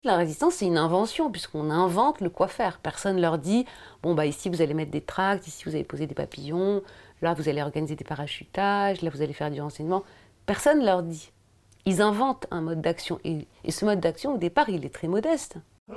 La résistance, c'est une invention, puisqu'on invente le quoi faire. Personne ne leur dit, bon, bah ici, vous allez mettre des tracts, ici, vous allez poser des papillons, là, vous allez organiser des parachutages, là, vous allez faire du renseignement. Personne ne leur dit. Ils inventent un mode d'action. Et ce mode d'action, au départ, il est très modeste.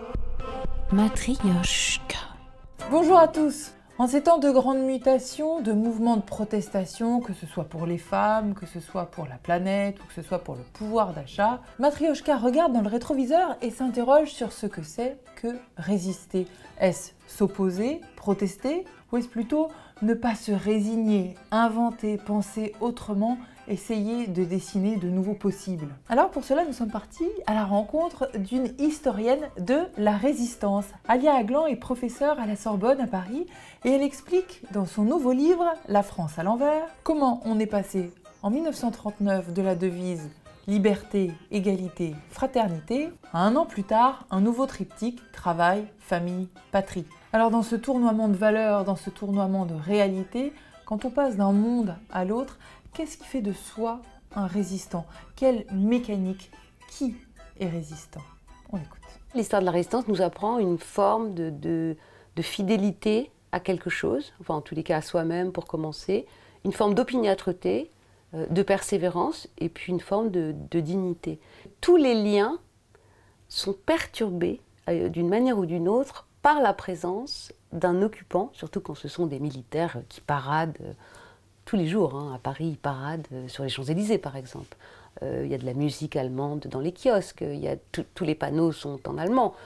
Matrioshka. Bonjour à tous. En ces temps de grandes mutations, de mouvements de protestation, que ce soit pour les femmes, que ce soit pour la planète ou que ce soit pour le pouvoir d'achat, Matrioshka regarde dans le rétroviseur et s'interroge sur ce que c'est que résister. Est-ce s'opposer, protester, ou est-ce plutôt ne pas se résigner, inventer, penser autrement, essayer de dessiner de nouveaux possibles? Alors pour cela, nous sommes partis à la rencontre d'une historienne de la résistance. Alia Aglan est professeure à la Sorbonne à Paris et elle explique dans son nouveau livre « La France à l'envers » comment on est passé en 1939 de la devise « Liberté, égalité, fraternité » à un an plus tard, un nouveau triptyque « Travail, famille, patrie ». Alors dans ce tournoiement de valeurs, dans ce tournoiement de réalité, quand on passe d'un monde à l'autre, qu'est-ce qui fait de soi un résistant? Quelle mécanique? Qui est résistant? On écoute. L'histoire de la résistance nous apprend une forme de fidélité à quelque chose, enfin en tous les cas à soi-même pour commencer, une forme d'opiniâtreté, de persévérance et puis une forme de dignité. Tous les liens sont perturbés d'une manière ou d'une autre par la présence d'un occupant, surtout quand ce sont des militaires qui paradent tous les jours. À Paris, ils paradent sur les Champs-Élysées, par exemple. Il y a de la musique allemande dans les kiosques, tous les panneaux sont en allemand.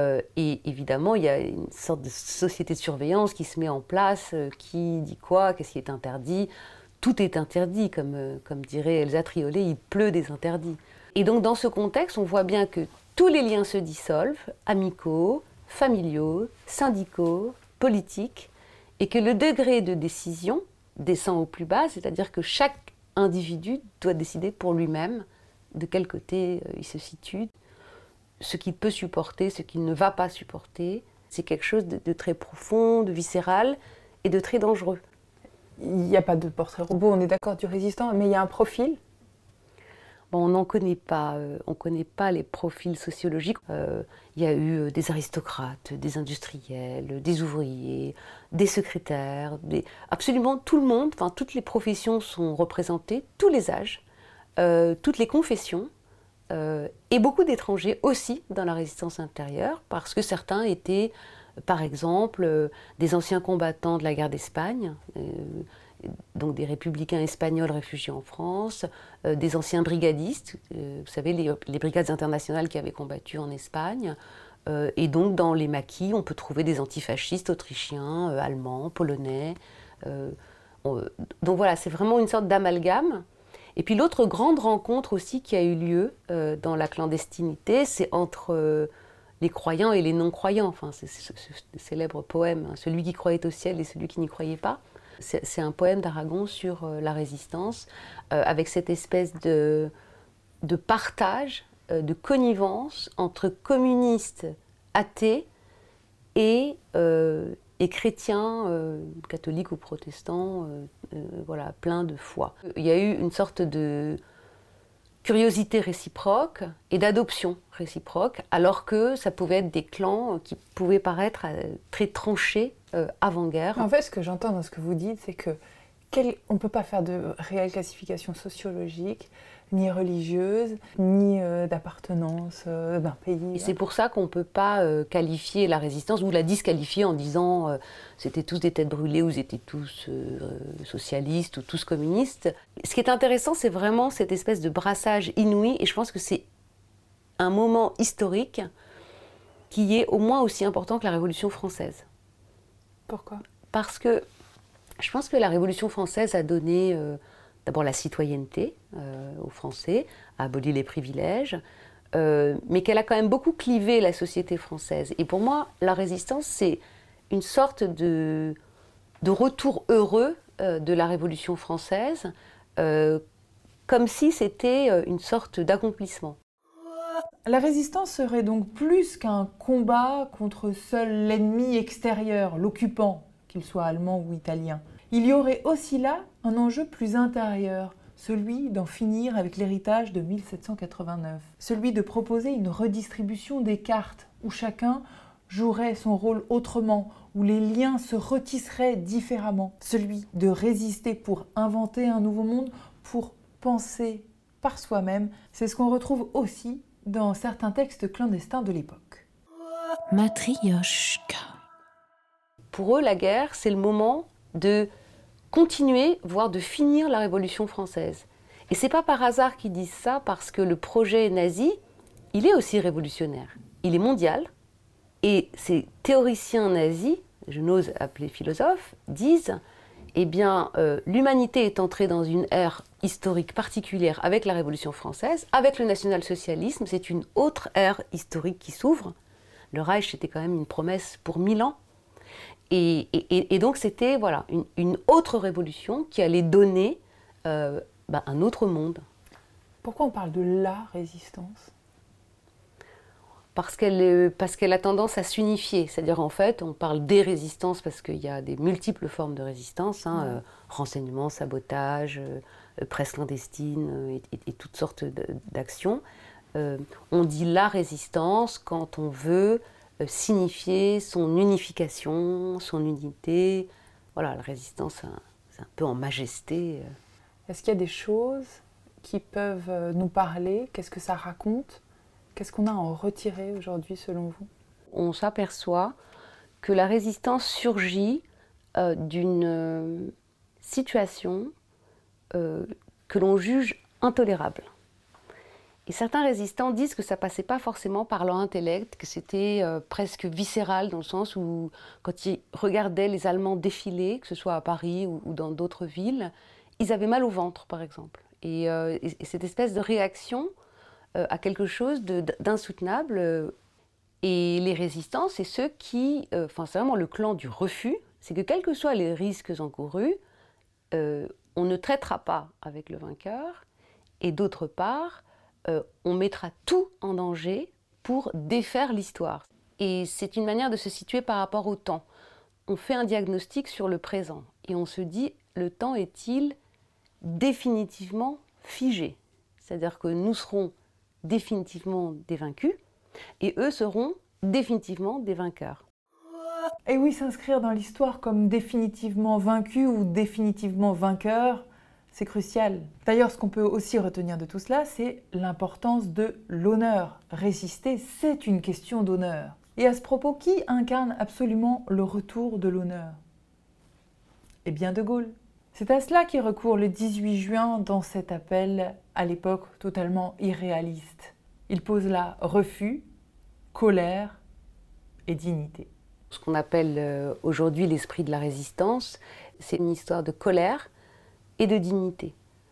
Et évidemment, il y a une sorte de société de surveillance qui se met en place, qui dit quoi, qu'est-ce qui est interdit. Tout est interdit, comme dirait Elsa Triolet, il pleut des interdits. Et donc dans ce contexte, on voit bien que tous les liens se dissolvent, amicaux, familiaux, syndicaux, politiques, et que le degré de décision descend au plus bas, c'est-à-dire que chaque individu doit décider pour lui-même de quel côté il se situe, ce qu'il peut supporter, ce qu'il ne va pas supporter. C'est quelque chose de très profond, de viscéral et de très dangereux. Il n'y a pas de portrait robot, on est d'accord, du résistant, mais il y a un profil. Bon, on n'en connaît pas, on ne connaît pas les profils sociologiques. Il y a eu des aristocrates, des industriels, des ouvriers, des secrétaires, absolument tout le monde, enfin toutes les professions sont représentées, tous les âges, toutes les confessions, et beaucoup d'étrangers aussi dans la résistance intérieure, parce que certains étaient, par exemple, des anciens combattants de la guerre d'Espagne, donc des républicains espagnols réfugiés en France, des anciens brigadistes, vous savez, les brigades internationales qui avaient combattu en Espagne. Et donc dans les maquis, on peut trouver des antifascistes autrichiens, allemands, polonais. Donc voilà, c'est vraiment une sorte d'amalgame. Et puis l'autre grande rencontre aussi qui a eu lieu dans la clandestinité, c'est entre les croyants et les non-croyants. Enfin, c'est ce célèbre poème, celui qui croyait au ciel et celui qui n'y croyait pas. C'est un poème d'Aragon sur la résistance, avec cette espèce de partage, de connivence entre communistes athées et chrétiens, catholiques ou protestants, voilà, pleins de foi. Il y a eu une sorte de curiosité réciproque et d'adoption réciproque, alors que ça pouvait être des clans qui pouvaient paraître très tranchés avant-guerre. En fait, ce que j'entends dans ce que vous dites, c'est que on ne peut pas faire de réelle classification sociologique, ni religieuse, ni d'appartenance d'un pays. Et c'est pour ça qu'on ne peut pas qualifier la résistance ou la disqualifier en disant c'était tous des têtes brûlées ou ils étaient tous socialistes ou tous communistes. Ce qui est intéressant, c'est vraiment cette espèce de brassage inouï, et je pense que c'est un moment historique qui est au moins aussi important que la Révolution française. Pourquoi ? Parce que je pense que la Révolution française a donné d'abord la citoyenneté aux Français, a aboli les privilèges, mais qu'elle a quand même beaucoup clivé la société française. Et pour moi, la résistance, c'est une sorte de retour heureux de la Révolution française, comme si c'était une sorte d'accomplissement. La résistance serait donc plus qu'un combat contre seul l'ennemi extérieur, l'occupant, qu'il soit allemand ou italien. Il y aurait aussi là un enjeu plus intérieur, celui d'en finir avec l'héritage de 1789, celui de proposer une redistribution des cartes où chacun jouerait son rôle autrement, où les liens se retisseraient différemment, celui de résister pour inventer un nouveau monde, pour penser par soi-même. C'est ce qu'on retrouve aussi dans certains textes clandestins de l'époque. Matrioshka. Pour eux, la guerre, c'est le moment de continuer, voire de finir la Révolution française. Et c'est pas par hasard qu'ils disent ça, parce que le projet nazi, il est aussi révolutionnaire. Il est mondial. Et ces théoriciens nazis, je n'ose appeler philosophes, disent eh bien, l'humanité est entrée dans une ère historique particulière avec la Révolution française, avec le national-socialisme, c'est une autre ère historique qui s'ouvre. Le Reich, c'était quand même une promesse pour 1000 ans. Et donc, c'était voilà, une autre révolution qui allait donner un autre monde. Pourquoi on parle de la résistance ? Parce qu'elle a tendance à s'unifier. C'est-à-dire, en fait, on parle des résistances parce qu'il y a des multiples formes de résistance, renseignement, sabotage, presse clandestine et toutes sortes d'actions. On dit la résistance quand on veut signifier son unification, son unité. Voilà, la résistance, c'est un peu en majesté. Est-ce qu'il y a des choses qui peuvent nous parler ? Qu'est-ce que ça raconte ? Qu'est-ce qu'on a à en retirer aujourd'hui, selon vous ? On s'aperçoit que la résistance surgit d'une situation que l'on juge intolérable. Et certains résistants disent que ça ne passait pas forcément par leur intellect, que c'était presque viscéral, dans le sens où, quand ils regardaient les Allemands défiler, que ce soit à Paris ou dans d'autres villes, ils avaient mal au ventre, par exemple. Et cette espèce de réaction à quelque chose d'insoutenable. Et les résistants, c'est ceux qui... c'est vraiment le clan du refus. C'est que quels que soient les risques encourus, on ne traitera pas avec le vainqueur. Et d'autre part, on mettra tout en danger pour défaire l'histoire. Et c'est une manière de se situer par rapport au temps. On fait un diagnostic sur le présent. Et on se dit, le temps est-il définitivement figé ? C'est-à-dire que nous serons définitivement des vaincus, et eux seront définitivement des vainqueurs. Et oui, s'inscrire dans l'histoire comme définitivement vaincu ou définitivement vainqueur, c'est crucial. D'ailleurs, ce qu'on peut aussi retenir de tout cela, c'est l'importance de l'honneur. Résister, c'est une question d'honneur. Et à ce propos, qui incarne absolument le retour de l'honneur ? Eh bien, De Gaulle. C'est à cela qu'il recourt le 18 juin dans cet appel, à l'époque totalement irréaliste. Il pose là refus, colère et dignité. Ce qu'on appelle aujourd'hui l'esprit de la résistance, c'est une histoire de colère et de dignité.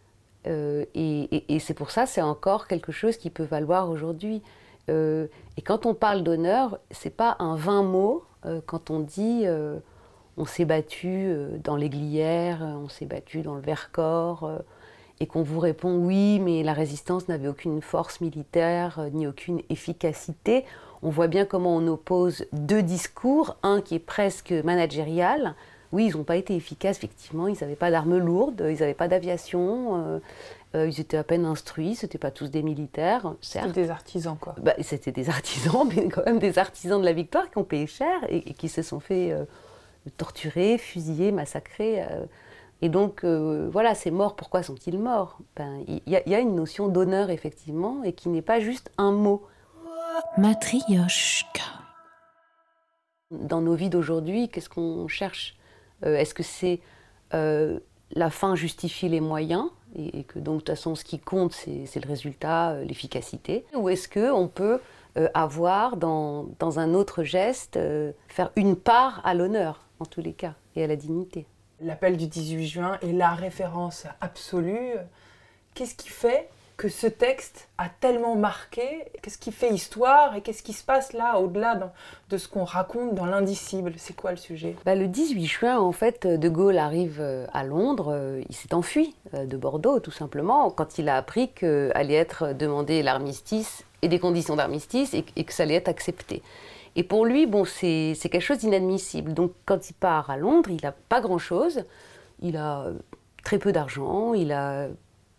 Et c'est pour ça, c'est encore quelque chose qui peut valoir aujourd'hui. Et quand on parle d'honneur, c'est pas un vain mot quand on dit... on s'est battu dans les Glières, on s'est battu dans le Vercors, et qu'on vous répond oui, mais la résistance n'avait aucune force militaire, ni aucune efficacité. On voit bien comment on oppose deux discours, un qui est presque managérial. Oui, ils n'ont pas été efficaces, effectivement, ils n'avaient pas d'armes lourdes, ils n'avaient pas d'aviation, ils étaient à peine instruits, ce n'étaient pas tous des militaires, certes. C'était des artisans, quoi. C'était des artisans, mais quand même des artisans de la victoire qui ont payé cher et qui se sont fait... torturés, fusillés, massacrés. Et donc, voilà, ces morts, pourquoi sont-ils morts ? Il y a une notion d'honneur, effectivement, et qui n'est pas juste un mot. Matrioshka. Dans nos vies d'aujourd'hui, qu'est-ce qu'on cherche ? Est-ce que c'est la fin justifie les moyens, et que donc, de toute façon, ce qui compte, c'est le résultat, l'efficacité ? Ou est-ce qu'on peut avoir, dans un autre geste, faire une part à l'honneur, en tous les cas, et à la dignité. L'appel du 18 juin est la référence absolue. Qu'est-ce qui fait que ce texte a tellement marqué ? Qu'est-ce qui fait histoire ? Et qu'est-ce qui se passe là, au-delà de ce qu'on raconte dans l'indicible ? C'est quoi le sujet ? Le 18 juin, en fait, De Gaulle arrive à Londres. Il s'est enfui de Bordeaux, tout simplement, quand il a appris qu'allait être demandé l'armistice et des conditions d'armistice et que ça allait être accepté. Et pour lui, c'est quelque chose d'inadmissible. Donc, quand il part à Londres, il n'a pas grand-chose. Il a très peu d'argent, il a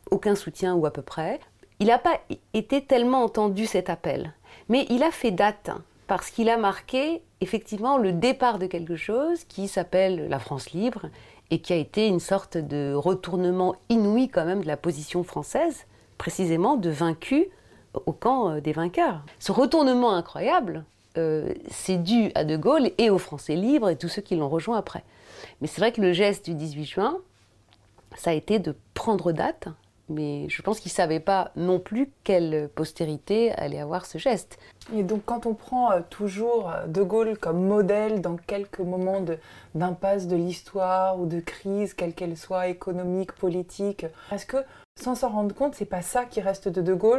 aucun soutien ou à peu près. Il n'a pas été tellement entendu cet appel, mais il a fait date parce qu'il a marqué effectivement le départ de quelque chose qui s'appelle la France libre et qui a été une sorte de retournement inouï quand même de la position française, précisément de vaincu au camp des vainqueurs. Ce retournement incroyable, c'est dû à De Gaulle et aux Français libres et tous ceux qui l'ont rejoint après. Mais c'est vrai que le geste du 18 juin, ça a été de prendre date, mais je pense qu'il ne savait pas non plus quelle postérité allait avoir ce geste. Et donc quand on prend toujours De Gaulle comme modèle dans quelques moments d'impasse de l'histoire ou de crise, quelle qu'elle soit, économique, politique, est-ce que sans s'en rendre compte, c'est pas ça qui reste de Gaulle,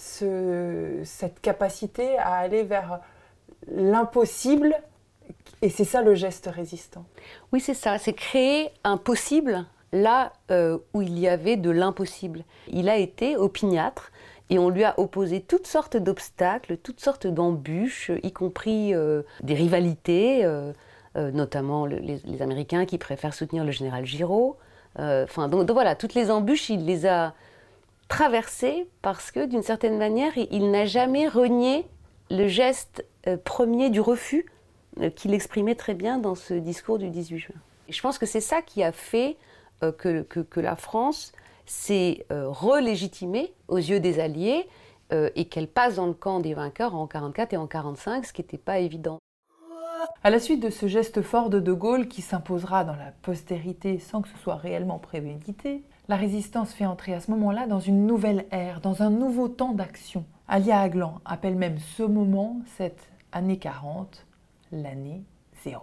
cette capacité à aller vers l'impossible, et c'est ça le geste résistant? Oui, c'est ça, c'est créer un possible là où il y avait de l'impossible. Il a été opiniâtre et on lui a opposé toutes sortes d'obstacles, toutes sortes d'embûches, y compris des rivalités, notamment les Américains qui préfèrent soutenir le général Giraud. Donc voilà, toutes les embûches, il les a traversées parce que d'une certaine manière, il n'a jamais renié le geste premier du refus qu'il exprimait très bien dans ce discours du 18 juin. Et je pense que c'est ça qui a fait que la France s'est relégitimée aux yeux des Alliés et qu'elle passe dans le camp des vainqueurs en 1944 et en 1945, ce qui n'était pas évident. À la suite de ce geste fort de Gaulle qui s'imposera dans la postérité sans que ce soit réellement prémédité, la résistance fait entrer à ce moment-là dans une nouvelle ère, dans un nouveau temps d'action. Alia Aglan appelle même ce moment, cette année 40, l'année 0.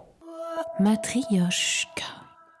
Matrioshka.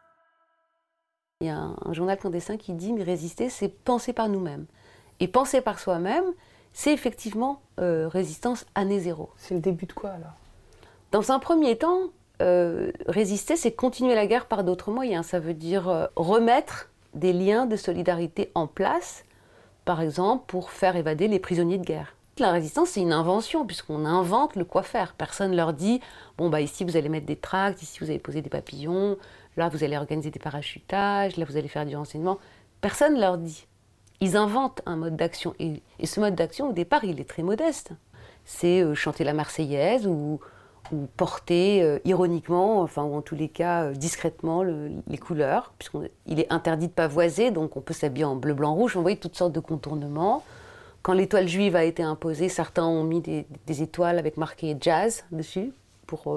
Il y a un journal clandestin qui dit « Mais résister, c'est penser par nous-mêmes ». Et penser par soi-même, c'est effectivement résistance année 0. C'est le début de quoi alors? Dans un premier temps, résister, c'est continuer la guerre par d'autres moyens. Ça veut dire remettre des liens de solidarité en place, par exemple pour faire évader les prisonniers de guerre. La résistance, c'est une invention, puisqu'on invente le quoi faire. Personne ne leur dit « Bon, ici, vous allez mettre des tracts, ici, vous allez poser des papillons, là, vous allez organiser des parachutages, là, vous allez faire du renseignement. » Personne ne leur dit. Ils inventent un mode d'action. Et ce mode d'action, au départ, il est très modeste. C'est chanter la Marseillaise ou porter ironiquement, ou en tous les cas discrètement, les couleurs, puisqu'il est interdit de pavoiser, donc on peut s'habiller en bleu, blanc, rouge. On voit toutes sortes de contournements. Quand l'étoile juive a été imposée, certains ont mis des étoiles avec marqué « jazz » dessus, pour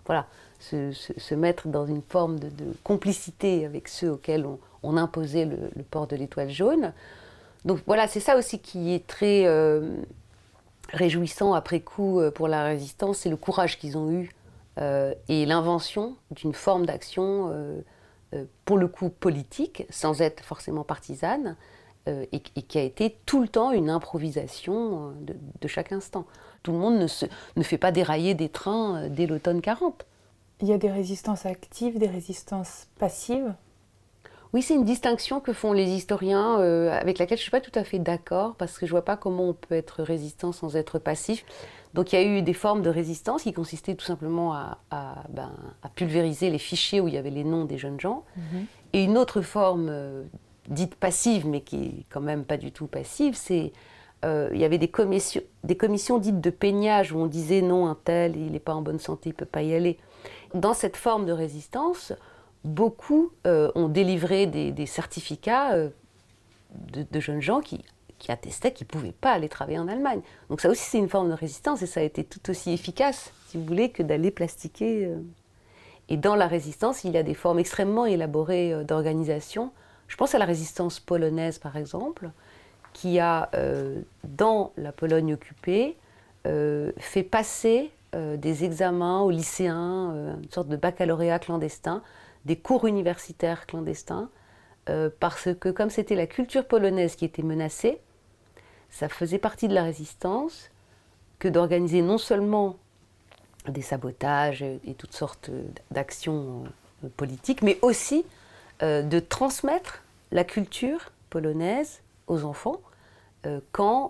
se mettre dans une forme de complicité avec ceux auxquels on imposait le port de l'étoile jaune. Donc voilà, c'est ça aussi qui est très réjouissant après coup pour la résistance, c'est le courage qu'ils ont eu et l'invention d'une forme d'action, pour le coup politique, sans être forcément partisane, et qui a été tout le temps une improvisation de chaque instant. Tout le monde ne fait pas dérailler des trains dès l'automne 40. Il y a des résistances actives, des résistances passives? Oui, c'est une distinction que font les historiens, avec laquelle je ne suis pas tout à fait d'accord, parce que je ne vois pas comment on peut être résistant sans être passif. Donc il y a eu des formes de résistance qui consistaient tout simplement à pulvériser les fichiers où il y avait les noms des jeunes gens. Et une autre forme dite passive, mais qui est quand même pas du tout passive, c'est il y avait des commissions dites de peignage où on disait non, un tel, il n'est pas en bonne santé, il ne peut pas y aller. Dans cette forme de résistance, beaucoup ont délivré des certificats de jeunes gens qui attestaient qu'ils ne pouvaient pas aller travailler en Allemagne. Donc ça aussi, c'est une forme de résistance et ça a été tout aussi efficace, si vous voulez, que d'aller plastiquer. Et dans la résistance, il y a des formes extrêmement élaborées d'organisation. Je pense à la résistance polonaise, par exemple, qui a, dans la Pologne occupée, fait passer des examens aux lycéens, une sorte de baccalauréat clandestin, des cours universitaires clandestins, parce que comme c'était la culture polonaise qui était menacée, ça faisait partie de la résistance que d'organiser non seulement des sabotages et toutes sortes d'actions politiques, mais aussi de transmettre la culture polonaise aux enfants quand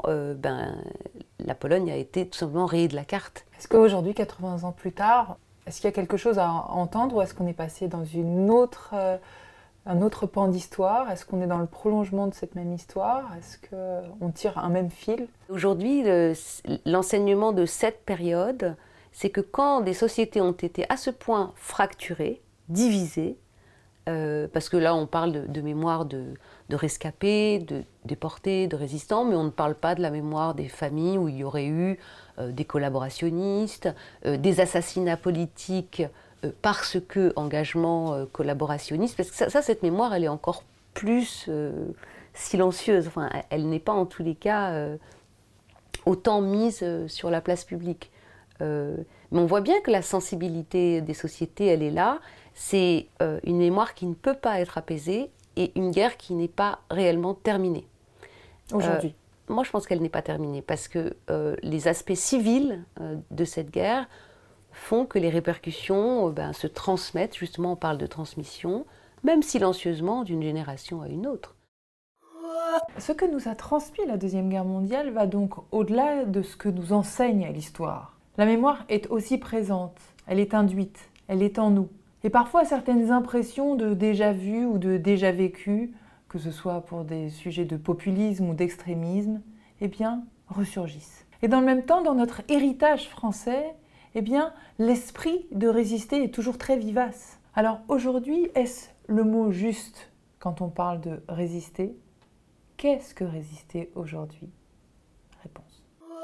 la Pologne a été tout simplement rayée de la carte. Est-ce qu'aujourd'hui, 80 ans plus tard, est-ce qu'il y a quelque chose à entendre ou est-ce qu'on est passé dans une autre un autre pan d'histoire? Est-ce qu'on est dans le prolongement de cette même histoire? Est-ce qu'on tire un même fil? Aujourd'hui, l'enseignement de cette période, c'est que quand des sociétés ont été à ce point fracturées, divisées, parce que là on parle de mémoire de rescapés, de déportés, de résistants, mais on ne parle pas de la mémoire des familles où il y aurait eu des collaborationnistes, des assassinats politiques parce que engagement collaborationniste, parce que ça, cette mémoire, elle est encore plus silencieuse, enfin, elle n'est pas en tous les cas autant mise sur la place publique. Mais on voit bien que la sensibilité des sociétés, elle est là. C'est une mémoire qui ne peut pas être apaisée et une guerre qui n'est pas réellement terminée. Aujourd'hui. Moi, je pense qu'elle n'est pas terminée parce que les aspects civils de cette guerre font que les répercussions se transmettent. Justement, on parle de transmission, même silencieusement, d'une génération à une autre. Ce que nous a transmis la Deuxième Guerre mondiale va donc au-delà de ce que nous enseigne l'histoire. La mémoire est aussi présente, elle est induite, elle est en nous. Et parfois, certaines impressions de déjà-vu ou de déjà-vécu, que ce soit pour des sujets de populisme ou d'extrémisme, eh bien, ressurgissent. Et dans le même temps, dans notre héritage français, eh bien, l'esprit de résister est toujours très vivace. Alors aujourd'hui, est-ce le mot juste quand on parle de résister? Qu'est-ce que résister aujourd'hui? Réponse.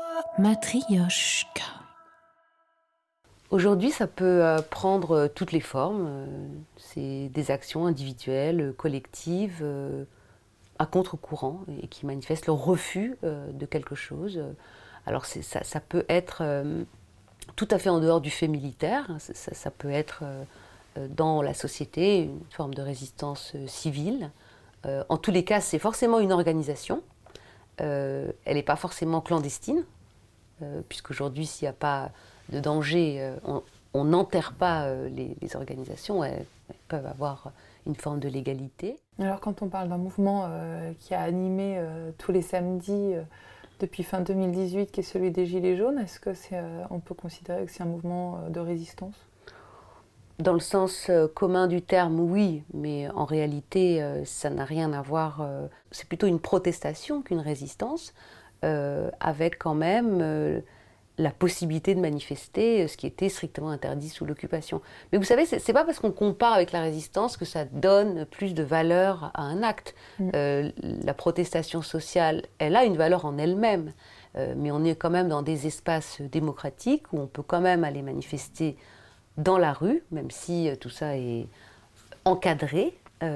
Matrioshka. Aujourd'hui, ça peut prendre toutes les formes. C'est des actions individuelles, collectives, à contre-courant et qui manifestent le refus de quelque chose. Alors ça peut être tout à fait en dehors du fait militaire, ça peut être dans la société une forme de résistance civile. En tous les cas, c'est forcément une organisation. Elle n'est pas forcément clandestine, puisqu'aujourd'hui, s'il n'y a pas de danger, on n'enterre pas les organisations, elles peuvent avoir une forme de légalité. Alors quand on parle d'un mouvement qui a animé tous les samedis depuis fin 2018, qui est celui des Gilets jaunes, est-ce que on peut considérer que c'est un mouvement de résistance? Dans le sens commun du terme, oui, mais en réalité, ça n'a rien à voir. C'est plutôt une protestation qu'une résistance, avec quand même la possibilité de manifester, ce qui était strictement interdit sous l'occupation. Mais vous savez, c'est pas parce qu'on compare avec la résistance que ça donne plus de valeur à un acte. La protestation sociale, elle a une valeur en elle-même, mais on est quand même dans des espaces démocratiques où on peut quand même aller manifester dans la rue, même si tout ça est encadré.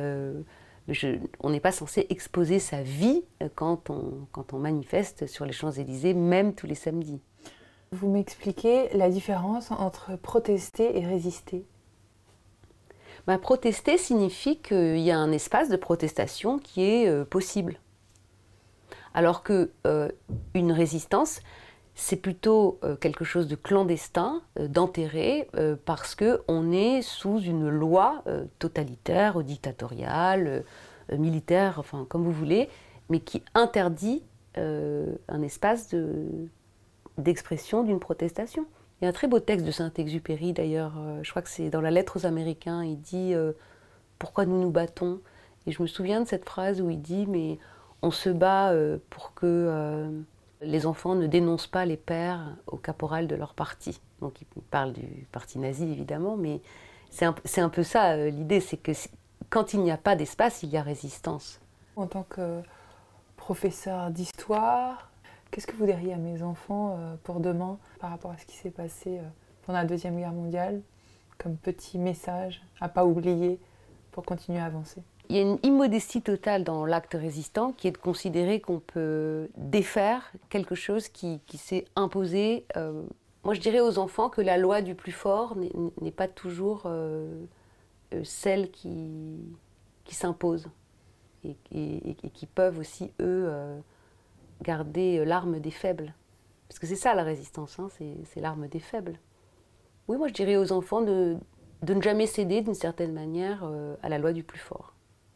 On n'est pas censé exposer sa vie quand on manifeste sur les Champs-Élysées, même tous les samedis. Vous m'expliquez la différence entre protester et résister? Protester signifie qu'il y a un espace de protestation qui est possible. Alors qu'une résistance, c'est plutôt quelque chose de clandestin, d'enterré, parce qu'on est sous une loi totalitaire, dictatoriale, militaire, enfin comme vous voulez, mais qui interdit un espace d'expression d'une protestation. Il y a un très beau texte de Saint-Exupéry d'ailleurs, je crois que c'est dans la Lettre aux Américains, il dit « Pourquoi nous nous battons ?» Et je me souviens de cette phrase où il dit « Mais on se bat pour que les enfants ne dénoncent pas les pères au caporal de leur parti. » Donc il parle du parti nazi évidemment, mais c'est un peu ça l'idée, c'est que quand il n'y a pas d'espace, il y a résistance. En tant que professeur d'histoire, qu'est-ce que vous diriez à mes enfants pour demain par rapport à ce qui s'est passé pendant la Deuxième Guerre mondiale, comme petit message à ne pas oublier pour continuer à avancer? Il y a une immodestie totale dans l'acte résistant qui est de considérer qu'on peut défaire quelque chose qui s'est imposé. Moi, je dirais aux enfants que la loi du plus fort n'est pas toujours celle qui s'impose et qui peuvent aussi, eux, garder l'arme des faibles. Parce que c'est ça la résistance, hein, c'est l'arme des faibles. Oui, moi je dirais aux enfants de ne jamais céder d'une certaine manière à la loi du plus fort.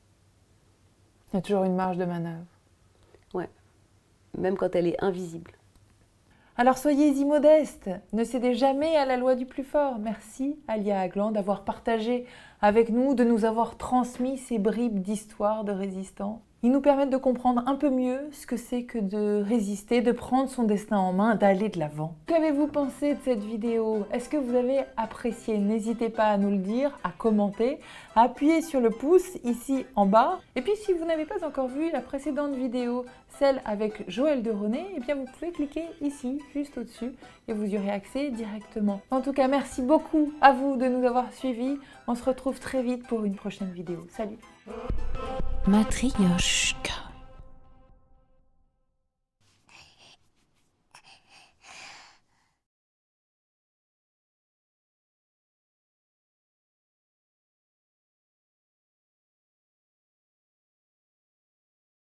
Il y a toujours une marge de manœuvre. Ouais, même quand elle est invisible. Alors soyez immodestes, ne cédez jamais à la loi du plus fort. Merci Alia Agland d'avoir partagé avec nous, de nous avoir transmis ces bribes d'histoire de résistants. Ils nous permettent de comprendre un peu mieux ce que c'est que de résister, de prendre son destin en main, d'aller de l'avant. Qu'avez-vous pensé de cette vidéo? Est-ce que vous avez apprécié? N'hésitez pas à nous le dire, à commenter, à appuyer sur le pouce ici en bas. Et puis si vous n'avez pas encore vu la précédente vidéo, celle avec Joël de René, eh bien vous pouvez cliquer ici, juste au-dessus, et vous y aurez accès directement. En tout cas, merci beaucoup à vous de nous avoir suivis. On se retrouve très vite pour une prochaine vidéo. Salut! Matryoshka.